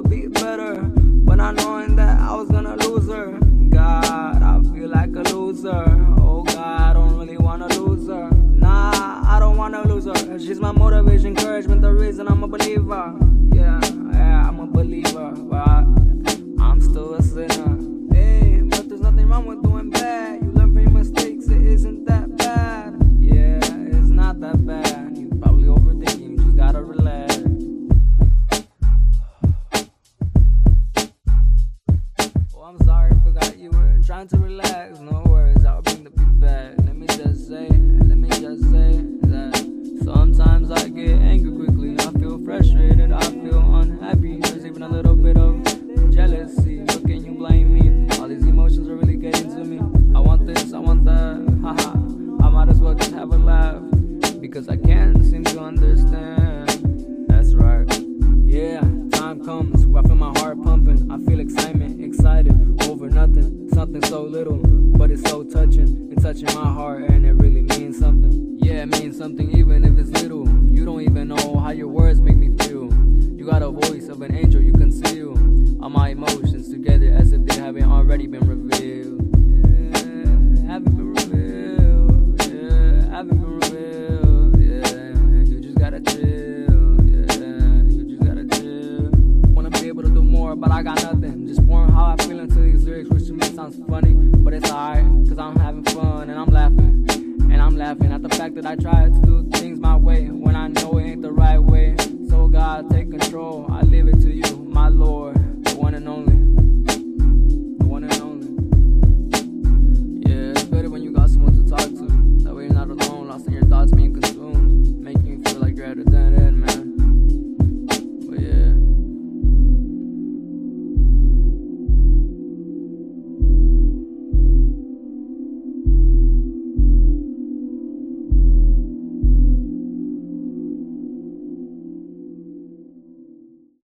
be better, but not knowing that I was gonna lose her. God, I feel like a loser. Oh God, I don't really wanna lose her. Nah, I don't wanna lose her. She's my motivation, encouragement, the reason I'm a believer. Yeah, I'm a believer, but I'm still a sinner. Hey, but there's nothing wrong with doing bad. You learn from your mistakes, it isn't that bad. Yeah, it's not that bad. You probably overthinking, you just gotta relax. Oh, I'm sorry, I forgot you were trying to relax. No worries, I'll bring the beat back. Let me just say that sometimes I get angry quickly. I feel frustrated, I feel unhappy. There's even a little bit of jealousy. But can you blame me? All these emotions are really getting to me. I want this, I want that. Haha, I might as well just have a laugh, because I can't seem to understand. That's right. Yeah, time comes where I feel my heart pumping. I feel excitement, excited over nothing. Something so little, but it's so touching. It's touching my heart and it really means something. Yeah, it means something even if it's little. You don't even know how your words make me feel. You got a voice of an angel, you conceal all my emotions together as if they haven't already been revealed. Yeah, haven't been revealed. Yeah, haven't been revealed. Yeah, you just gotta chill. Yeah, you just gotta chill. Wanna be able to do more, but I got nothing. Just pouring how I feel into these lyrics, which to me sounds funny, but it's alright, cause I'm having fun and I'm laughing. And I'm laughing at the fact that I try to do things my way when I know it ain't the right way. So God, take control, I leave it to you, my Lord, the one and only.